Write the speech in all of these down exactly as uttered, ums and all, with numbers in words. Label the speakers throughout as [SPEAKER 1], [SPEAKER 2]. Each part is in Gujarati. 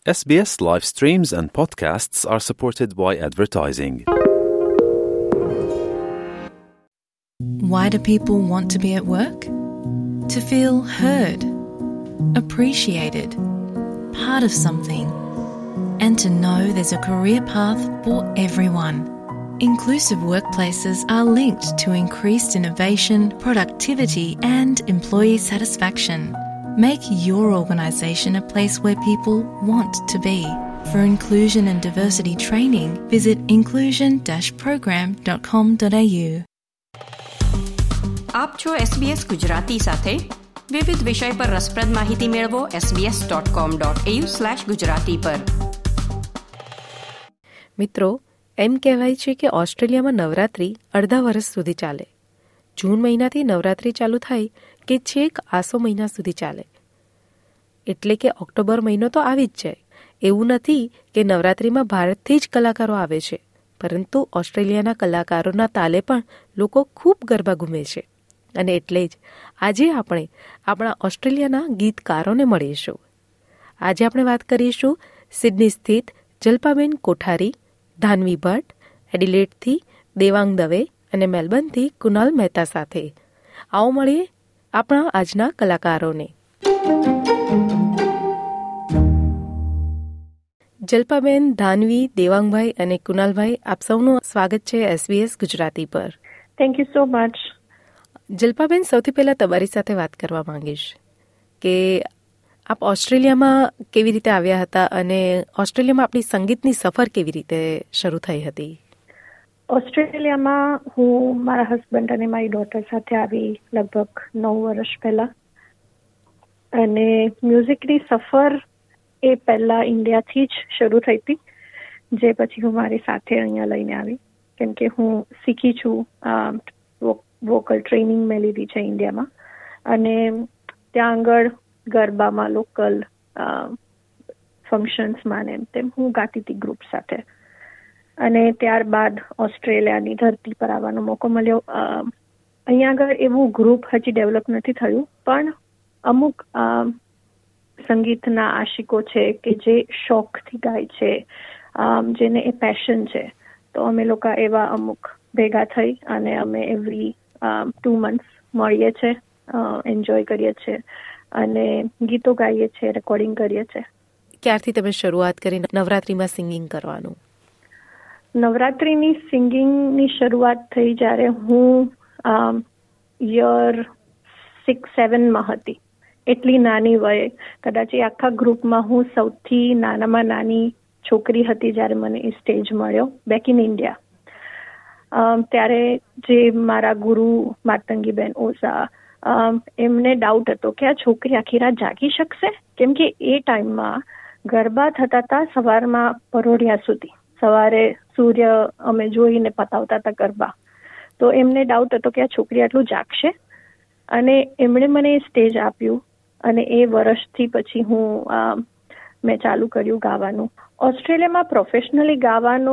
[SPEAKER 1] S B S live streams and podcasts are supported by advertising.
[SPEAKER 2] Why do people want to be at work? To feel heard, appreciated, part of something, and to know there's a career path for everyone. Inclusive workplaces are linked to increased innovation, productivity, and employee satisfaction. Make your organisation a place where people want to be. For inclusion and diversity training, visit inclusion dash program dot com dot a u.
[SPEAKER 3] આપ છો એસબીએસ ગુજરાતી સાથે. વિવિધ વિષય પર રસપ્રદ માહિતી મેળવો S B S dot com dot A U slash Gujarati પર.
[SPEAKER 4] મિત્રો, એમ કહેવાય છે કે ઓસ્ટ્રેલિયામાં નવરાત્રિ અડધા વર્ષ સુધી ચાલે. જૂન મહિનાથી નવરાત્રિ ચાલુ થાય કે છેક આસો મહિના સુધી ચાલે. એટલે કે ઓક્ટોબર મહિનો તો આવી જ જાય. એવું નથી કે નવરાત્રિમાં ભારતથી જ કલાકારો આવે છે, પરંતુ ઓસ્ટ્રેલિયાના કલાકારોના તાલે પણ લોકો ખૂબ ગરબા ઘૂમે છે. અને એટલે જ આજે આપણે આપણા ઓસ્ટ્રેલિયાના ગીતકારોને મળીશું. આજે આપણે વાત કરીશું સિડની સ્થિત જલ્પાબેન કોઠારી, ધાન્વી ભટ્ટ, એડિલેડથી દેવાંગ દવે અને મેલબર્નથી કુનાલ મહેતા સાથે. આવો મળીએ આપણા આજના કલાકારોને. જલ્પાબેન, ધાન્વી, દેવાંગભાઈ અને કુનાલભાઈ, આપ સૌનું સ્વાગત છે એસબીએસ ગુજરાતી પર.
[SPEAKER 5] Thank you so much.
[SPEAKER 4] Jalpaben, સૌથી પહેલાં તમારી સાથે વાત કરવા માંગીશ કે આપ ઓસ્ટ્રેલિયામાં કેવી રીતે આવ્યા હતા અને ઓસ્ટ્રેલિયામાં આપણી સંગીતની સફર કેવી રીતે શરૂ થઈ હતી?
[SPEAKER 5] ઓસ્ટ્રેલિયામાં હું મારા હસબન્ડ અને મારી ડોટર સાથે આવી લગભગ નવ વર્ષ પહેલા. અને મ્યુઝિકની સફર એ પહેલા ઇન્ડિયાથી જ શરૂ થઈ હતી, જે પછી હું મારી સાથે અહીંયા લઈને આવી, કેમ કે હું શીખી છું. વોકલ ટ્રેનિંગ મેં લીધી છે ઇન્ડિયામાં, અને ત્યાં આગળ ગરબામાં લોકલ ફંક્શન્સમાં ને એમ તેમ હું ગાતી હતી ગ્રુપ સાથે. અને ત્યારબાદ ઓસ્ટ્રેલિયાની ધરતી પર આવવાનો મોકો મળ્યો. અહીંયા આગળ એવું ગ્રુપ હજી ડેવલપ નથી થયું, પણ અમુક સંગીતના આશિકો છે કે જે શોખથી ગાય છે, જેને એ પેશન છે. તો અમે લોકો એવા અમુક ભેગા થઈ અને અમે એવરી ટુ મંથ્સ મળીએ છીએ, એન્જોય કરીએ છીએ અને ગીતો ગાઈએ છીએ, રેકોર્ડિંગ કરીએ છીએ.
[SPEAKER 4] ક્યારથી તમે શરૂઆત કરી નવરાત્રિમાં સિંગિંગ કરવાનું?
[SPEAKER 5] નવરાત્રિની સિંગિંગની શરૂઆત થઈ જ્યારે હું યર સિક્સ સેવનમાં હતી. એટલી નાની વયે, કદાચ એ આખા ગ્રુપમાં હું સૌથી નાનામાં નાની છોકરી હતી જ્યારે મને એ સ્ટેજ મળ્યો બેક ઇન ઇન્ડિયા. ત્યારે જે મારા ગુરુ માતંગીબેન ઓઝા, એમને ડાઉટ હતો કે આ છોકરી આખી રાત જાગી શકશે, કેમ કે એ ટાઈમમાં ગરબા થતા હતા સવારમાં પરોઢિયા સુધી. સવારે સૂર્ય અમે જોઈને પતાવતા હતા ગરબા. તો એમને ડાઉટ હતો કે આ છોકરી આટલું જાગશે. અને એમણે મને સ્ટેજ આપ્યું અને એ વર્ષથી પછી હું મેં ચાલુ કર્યું ગાવાનું. ઓસ્ટ્રેલિયામાં પ્રોફેશનલી ગાવાનો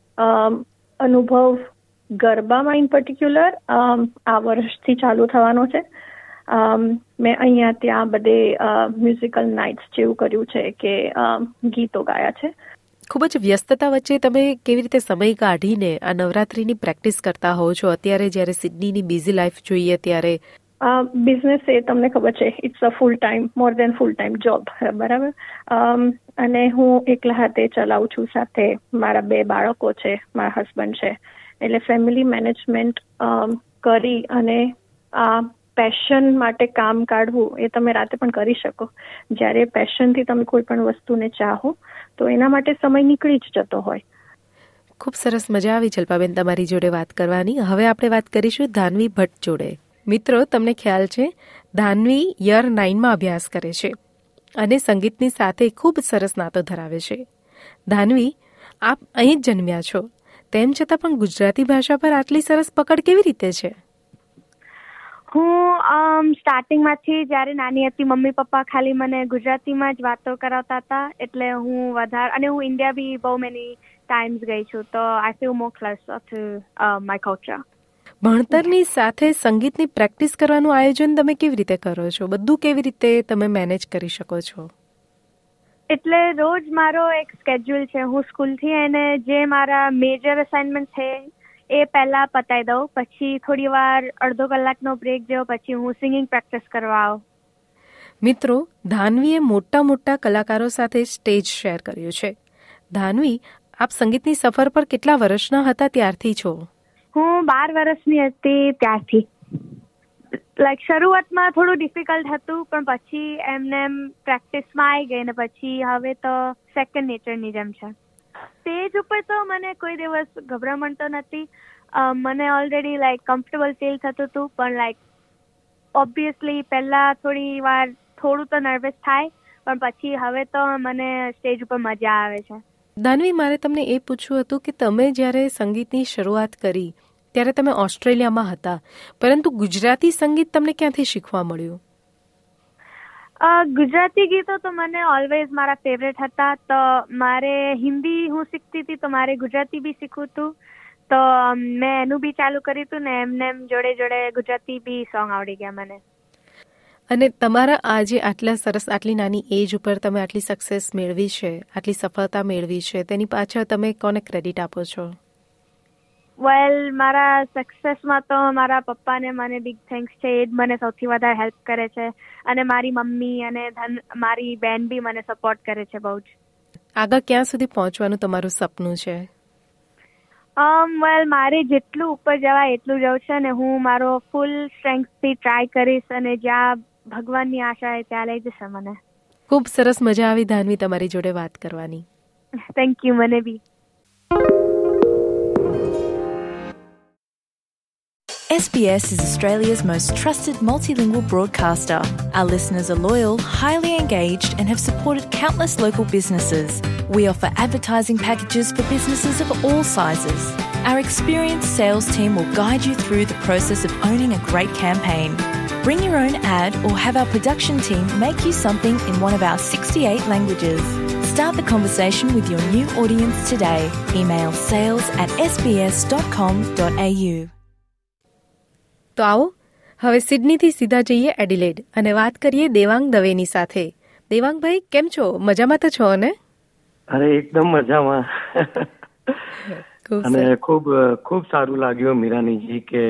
[SPEAKER 5] અનુભવ ગરબામાં ઇન પર્ટિક્યુલર આ વર્ષથી ચાલુ થવાનો છે. મેં અહીંયા ત્યાં બધે મ્યુઝિકલ નાઇટ્સ જેવું કર્યું છે કે ગીતો ગાયા છે.
[SPEAKER 4] ખૂબ જ વ્યસ્તતા વચ્ચે તમે કેવી રીતે સમય કાઢીને આ નવરાત્રિની પ્રેક્ટિસ કરતા હોવ છો? અત્યારે જ્યારે સિડનીની બિઝી લાઈફ જોઈએ ત્યારે
[SPEAKER 5] બિઝનેસ એ તમને ખબર છે, it's a full time, more than full time job, બરાબર. અને હું એકલા હાથે ચલાવું છું, સાથે મારા બે બાળકો છે, મારા હસબન્ડ છે. એટલે ફેમિલી મેનેજમેન્ટ કરી અને આ પેશન માટે કામ કાઢવું એ તમે રાતે પણ કરી શકો. જ્યારે પેશનથી તમે કોઈ પણ વસ્તુને ચાહો તો એના માટે સમય નીકળી જ જતો હોય.
[SPEAKER 4] ખૂબ સરસ, મજા આવી જલ્પાબેન તમારી જોડે વાત કરવાની. હવે આપણે વાત કરીશું ધાન્વી ભટ્ટ જોડે. મિત્રો, તમને ખ્યાલ છે ધાન્વી યર નાઇનમાં અભ્યાસ કરે છે અને સંગીતની સાથે ખૂબ સરસ નાતો ધરાવે છે. ધાન્વી, આપ અહીં જ જન્મ્યા છો, તેમ છતાં પણ ગુજરાતી ભાષા પર આટલી સરસ પકડ કેવી રીતે છે?
[SPEAKER 6] હું સ્ટાર્ટિંગમાંથી જ્યારે નાની હતી, મમ્મી પપ્પા ખાલી મને ગુજરાતીમાં જ વાતો કરાવતા હતા, એટલે હું વધારે, અને હું ઇન્ડિયા બી બહુ મેની ટાઈમ્સ ગઈ છું, તો I feel more close to my culture.
[SPEAKER 4] ભણતરની સાથે સંગીતની પ્રેક્ટિસ કરવાનું આયોજન તમે કેવી રીતે કરો છો? બધું કેવી રીતે તમે મેનેજ કરી શકો છો?
[SPEAKER 6] એટલે રોજ મારો એક સ્કેડ્યુલ છે. હું સ્કૂલથી એને જે મારા મેજર અસાઇનમેન્ટ છે એ પહેલા પતાવી દઉં, પછી થોડી વાર અડધો કલાકનો બ્રેક જેવો, પછી હું સિંગિંગ પ્રેક્ટિસ કરવા આવું.
[SPEAKER 4] મિત્રો, ધાન્વીએ મોટા મોટા કલાકારો સાથે સ્ટેજ શેર કર્યું છે. ધાન્વી, આપ સંગીતની સફર પર કેટલા વર્ષના હતા ત્યારથી છો?
[SPEAKER 6] હું બાર વર્ષની હતી ત્યારથી. લાઈક શરૂઆતમાં થોડું ડિફિકલ્ટ હતું, પણ પછી એમને એમ પ્રેક્ટિસમાં આવી ગઈ ને પછી હવે તો સેકન્ડ નેચરની જેમ છે. સ્ટેજ ઉપર તો મને કોઈ દિવસ ગભરામણ તો નથી. મને ઓલરેડી લાઈક કમ્ફર્ટેબલ ફીલ થતું હતું, પણ લાઈક ઓબ્વિયસલી પહેલાં થોડી વાર થોડું તો નર્વસ થાય, પણ પછી હવે તો મને સ્ટેજ ઉપર મજા આવે છે.
[SPEAKER 4] ધાન્વી, મારે તમને એ પૂછવું હતું કે તમે જ્યારે સંગીતની શરૂઆત કરી ત્યારે તમે ઓસ્ટ્રેલિયામાં હતા, પરંતુ ગુજરાતી સંગીત તમને ક્યાંથી શીખવા મળ્યું?
[SPEAKER 6] ગુજરાતી ગીતો તો મને ઓલવેઝ મારા ફેવરેટ હતા. તો મારે હિન્દી હું શીખતી હતી, તો મારે ગુજરાતી બી શીખવું હતું. તો મેં એનું બી ચાલુ કર્યું હતું ને એમને એમ જોડે જોડે ગુજરાતી બી સોંગ આવડી ગયા મને.
[SPEAKER 4] અને તમારા આજે આટલા સરસ, આટલી નાની એજ ઉપર તમે આટલી સક્સેસ મેળવી છે, આટલી સફળતા મેળવી છે, તેની પાછળ તમે કોને ક્રેડિટ આપો છો?
[SPEAKER 6] વેલ, મારા સક્સેસમાં તો મારા પપ્પાને મને બિગ થેન્ક્સ છે. એ જ મને સૌથી વધારે હેલ્પ કરે છે. અને મારી મમ્મી અને ધન મારી બેન બી મને સપોર્ટ કરે છે બહુ જ.
[SPEAKER 4] આગળ ક્યાં સુધી પહોંચવાનું તમારું સપનું છે?
[SPEAKER 6] um વેલ મારે જેટલું ઉપર જવાય એટલું જવું છે ને હું મારો ફૂલ સ્ટ્રેન્થથી ટ્રાય કરીશ અને જ્યાં ભગવાનની આશા હોય ત્યાં લઈ જશે મને.
[SPEAKER 4] ખૂબ સરસ, મજા આવી ધાન્વી તમારી જોડે વાત કરવાની.
[SPEAKER 6] Thank you. મને બી.
[SPEAKER 2] S B S is Australia's most trusted multilingual broadcaster. Our listeners are loyal, highly engaged, and have supported countless local businesses. We offer advertising packages for businesses of all sizes. Our experienced sales team will guide you through the process of owning a great campaign. Bring your own ad or have our production team make you something in one of our sixty-eight languages. Start the conversation with your new audience today. Email sales at s b s dot com dot a u.
[SPEAKER 4] તો આવો હવે સિડનીથી સીધા જઈએ એડિલેડ અને વાત કરીએ દેવાંગ દવેની સાથે. દેવાંગભાઈ, કેમ છો? મજામાં તો છો ને?
[SPEAKER 7] અરે એકદમ મજામાં. અને ખૂબ ખૂબ સારું લાગ્યું મીરાનીજી કે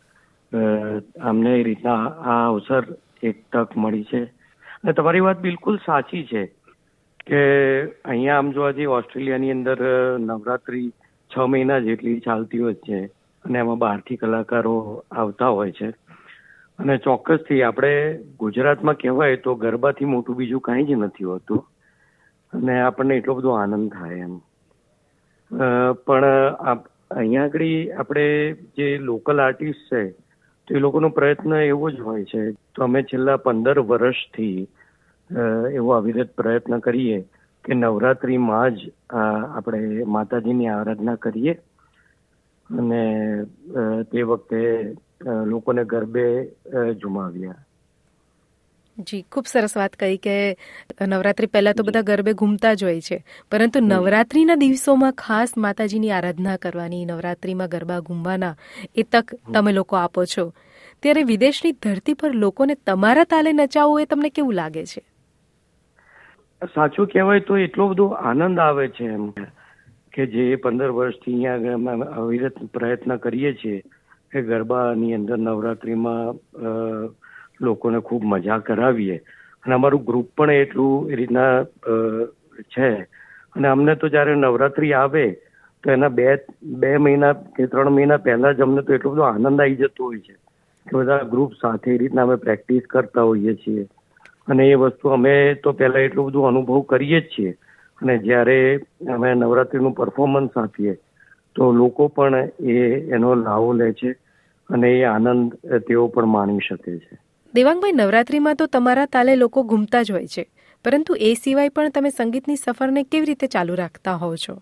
[SPEAKER 7] અમને એ રીતના આ અવસર, એક તક મળી છે. અને તમારી વાત બિલકુલ સાચી છે કે અહીંયા આમ જોવા જઈએ ઓસ્ટ્રેલિયાની અંદર નવરાત્રી છ મહિના જેટલી ચાલતી હોય છે અને એમાં બહારથી કલાકારો આવતા હોય છે. અને ચોક્કસથી આપણે ગુજરાતમાં કહેવાય તો ગરબાથી મોટું બીજું કાંઈ જ નથી હોતું અને આપણને એટલો બધો આનંદ થાય એમ. પણ અહીંયા આગળ આપણે જે લોકલ આર્ટિસ્ટ છે તો એ લોકોનો પ્રયત્ન એવો જ હોય છે. તો અમે છેલ્લા પંદર વર્ષથી એવો અવિરત પ્રયત્ન કરીએ કે નવરાત્રિમાં જ આપણે માતાજીની આરાધના કરીએ અને તે વખતે લોકોને ગરબે ઝુમાવ્યા.
[SPEAKER 4] જી, ખૂબ સરસ વાત કહી કે નવરાત્રી પહેલા તો બધા ગરબે ઘૂમતા જ હોય છે, પરંતુ નવરાત્રીના દિવસોમાં ખાસ માતાજીની આરાધના કરવાની, નવરાત્રીમાં ગરબા ઘૂમવાના એ તક તમે લોકો આપો છો. ત્યારે વિદેશની ધરતી પર લોકોને તમારા તાલે નચાવવું એ તમને કેવું લાગે છે?
[SPEAKER 7] સાચું કહેવાય તો એટલો બધો આનંદ આવે છે એમ કે જે પંદર વર્ષથી અહીંયા અવિરત પ્રયત્ન કરીએ છીએ કે ગરબાની અંદર નવરાત્રીમાં લોકોને ખૂબ મજા કરાવીએ. અને અમારું ગ્રુપ પણ એટલું એ રીતના છે. અને અમને તો જ્યારે નવરાત્રી આવે તો એના બે બે મહિના કે ત્રણ મહિના પહેલા જ અમને તો એટલો બધો આનંદ આવી જતો હોય છે કે બધા ગ્રુપ સાથે એ રીતના અમે પ્રેક્ટિસ કરતા હોઈએ છીએ. અને એ વસ્તુ અમે તો પહેલા એટલું બધું અનુભવ કરીએ જ છીએ અને જ્યારે અમે નવરાત્રીનું પરફોર્મન્સ આપીએ તો લોકો પણ એ એનો લાવો લે છે અને એ આનંદ તેઓ પણ માણી શકે છે.
[SPEAKER 4] દેવાંગભાઈ, નવરાત્રીમાં તો તમારા તાલે લોકો ઘૂમતા જ હોય છે, પરંતુ એ સિવાય પણ તમે સંગીતની સફરને કેવી રીતે ચાલુ રાખતા હોવ છો?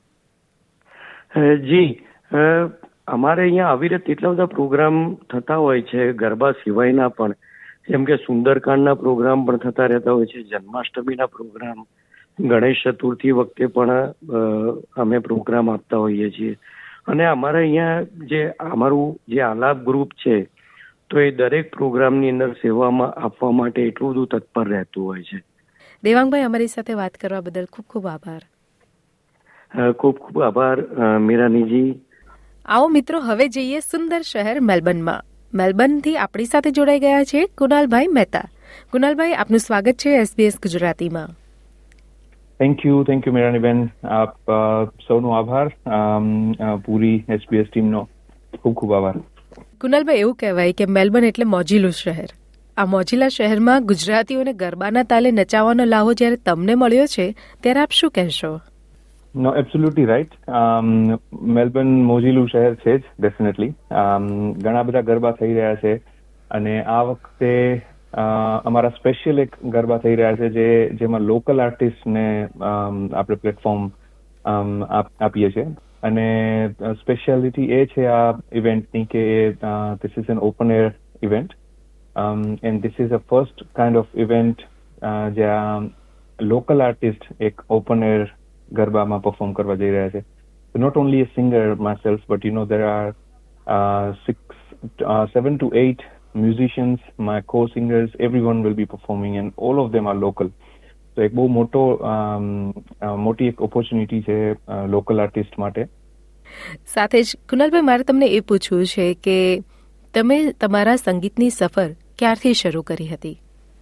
[SPEAKER 7] જી, અમારે અહીંયા અવિરત એટલા બધા પ્રોગ્રામ થતા હોય છે ગરબા સિવાયના પણ, જેમ કે સુંદરકાંડના પ્રોગ્રામ પણ થતા રહેતા હોય છે, જન્માષ્ટમીના પ્રોગ્રામ, ગણેશ ચતુર્થી વખતે પણ અમે પ્રોગ્રામ આપતા હોઈએ છીએ. અને અમારે અહીંયા જે અમારું જે આલાપ ગ્રુપ છે તો એ દરેક પ્રોગ્રામની અંદર સેવામાં આપવા માટે એટલું બધું તત્પર રહેતું હોય છે.
[SPEAKER 4] દેવાંગભાઈ, અમારી સાથે વાત કરવા બદલ ખૂબ ખૂબ આભાર.
[SPEAKER 7] ખૂબ ખૂબ આભાર મીરાનીજી.
[SPEAKER 4] આવો મિત્રો, હવે જઈએ સુંદર શહેર મેલબર્નમાં. મેલબર્નથી આપણી સાથે જોડાઈ ગયા છે કુનાલભાઈ મહેતા. કુનાલભાઈ, આપનું સ્વાગત છે એસબીએસ ગુજરાતીમાં.
[SPEAKER 8] Thank you thank you Miraniben. આપ સૌનો આભાર. પૂરી એસબીએસ ટીમનો ખૂબ ખૂબ આભાર.
[SPEAKER 4] કુનાલભાઈ, એવું કહેવાય કે મેલબર્ન એટલે મોજીલું શહેર. આ મોજીલા શહેરમાં ગુજરાતીઓને ગરબાના તાલે નચાવવાનો લાહો જ્યારે તમને મળ્યો છે ત્યારે આપ શું કહેશો?
[SPEAKER 8] No, absolutely right. મેલબર્ન મોજીલું શહેર છે જ, ડેફિનેટલી. ઘણા બધા ગરબા થઈ રહ્યા છે અને આ વખતે અમારા સ્પેશિયલ એક ગરબા થઈ રહ્યા છે જે જેમાં લોકલ આર્ટિસ્ટને આપણે પ્લેટફોર્મ આપીએ છીએ. અને સ્પેશિયાલિટી એ છે આ ઇવેન્ટની કે this is an open air event and this is a first kind of event જ્યાં લોકલ આર્ટિસ્ટ એક ઓપન એર ગરબામાં પરફોર્મ કરવા જઈ રહ્યા છે. Not only a singer myself, but you know there are six seven to eight musicians, my co-singers, everyone will be performing and all of them are local. So એક બહુ મોટો મોટી એક ઓપોર્ચ્યુનિટી છે લોકલ આર્ટિસ્ટ માટે.
[SPEAKER 4] સાથે જ કુનાલભાઈ, મારે તમને એ પૂછવું છે કે તમે તમારા સંગીતની સફર ક્યારથી શરૂ કરી હતી?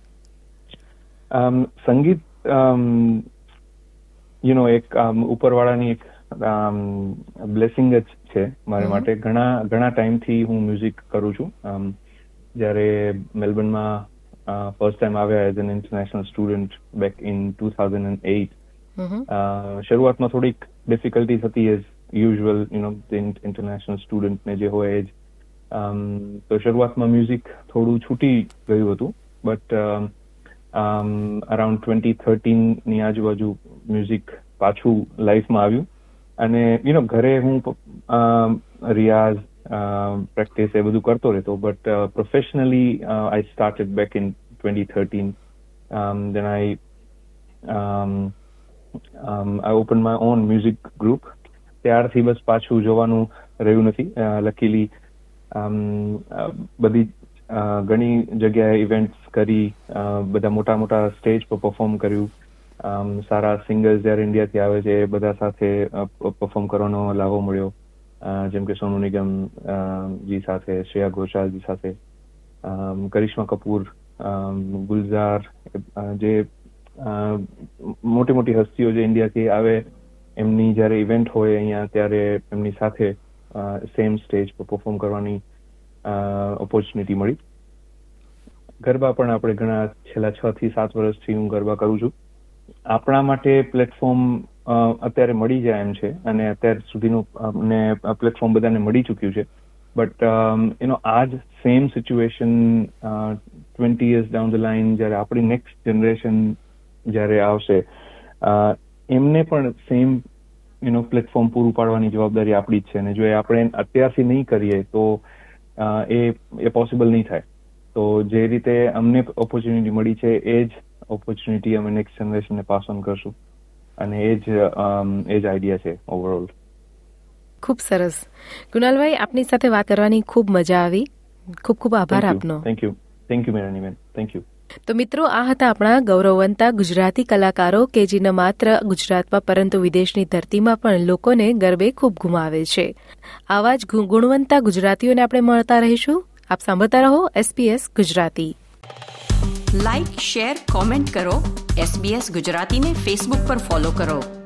[SPEAKER 8] સંગીત યુ નો એક ઉપરવાળાની એક બ્લેસિંગ જ છે મારા માટે. ઘણા ઘણા ટાઈમથી હું મ્યુઝિક કરું છું. જ્યારે મેલબર્નમાં ફર્સ્ટ ટાઈમ આવ્યા as an international student back in two thousand eight, શરૂઆતમાં થોડીક ડિફિકલ્ટીઝ હતી as usual, you know international સ્ટુડન્ટને જે હોય એ જ. તો શરૂઆતમાં મ્યુઝિક થોડું છૂટી ગયું હતું, બટ અરાઉન્ડ ટ્વેન્ટી થર્ટીનની આજુબાજુ મ્યુઝિક પાછું લાઈફમાં આવ્યું. અને યુ નો ઘરે હું રિયાઝ પ્રેક્ટિસ એ બધું કરતો રહેતો, but professionally I started back in twenty thirteen. Then I I open my own music group. ત્યારથી બસ પાછું જોવાનું રહ્યું નથી. લકીલી બધી ઘણી જગ્યાએ ઇવેન્ટ્સ કરી, બધા મોટા મોટા સ્ટેજ પર પરફોર્મ કર્યું. સારા સિંગર્સ જ્યારે ઇન્ડિયાથી આવે છે એ બધા સાથે પરફોર્મ કરવાનો લાભો મળ્યો, જેમ કે સોનુ નિગમ જી સાથે, શ્રેયા ઘોષાલજી સાથે, કરિશ્મા કપૂર, ગુલઝાર, જે મોટી મોટી હસ્તીઓ જે ઇન્ડિયાથી આવે એમની જ્યારે ઇવેન્ટ હોય અહીંયા ત્યારે એમની સાથે સેમ સ્ટેજ પર પરફોર્મ કરવાની ઓપોર્ચ્યુનિટી મળી. ગરબા પણ આપણે ઘણા છેલ્લા છ થી સાત વર્ષથી હું ગરબા કરું છું. આપણા માટે પ્લેટફોર્મ અત્યારે મળી જાય એમ છે અને અત્યાર સુધીનું ને પ્લેટફોર્મ બધાને મળી ચૂક્યું છે. બટ એનો આ જ same situation twenty years down the line જ્યારે આપણી નેક્સ્ટ જનરેશન જ્યારે આવશે એમને પણ સેમ યુ નો પ્લેટફોર્મ પૂરું પાડવાની જવાબદારી આપણી જ છે. અને જો એ આપણે અત્યારથી નહીં કરીએ તો એ એ પોસિબલ નહીં થાય. તો જે રીતે અમને ઓપોર્ચ્યુનિટી મળી છે એ જ ઓપોર્ચ્યુનિટી અમે નેક્સ્ટ જનરેશનને પાસ ઓન કરશું અને એ જ એ જ આઈડિયા છે ઓવરઓલ.
[SPEAKER 4] ખૂબ સરસ. કુનાલભાઈ, આપની સાથે વાત કરવાની ખૂબ મજા આવી. ખૂબ ખૂબ આભાર આપનો.
[SPEAKER 8] Thank you thank you Meraniben. Thank you.
[SPEAKER 4] તો મિત્રો, આ હતા આપણા ગૌરવવંતા ગુજરાતી કલાકારો કે જે ન માત્ર ગુજરાતમાં પરંતુ વિદેશની ધરતીમાં પણ લોકોને ગરબે ખૂબ ગુમાવે છે. આવા જ ગુણવંતા ગુજરાતીઓને આપણે મળતા રહીશું. આપ સાંભળતા રહો SBS Gujarati.
[SPEAKER 3] Like, share, comment કરો. એસબીએસ ગુજરાતીને ફેસબુક પર ફોલો કરો.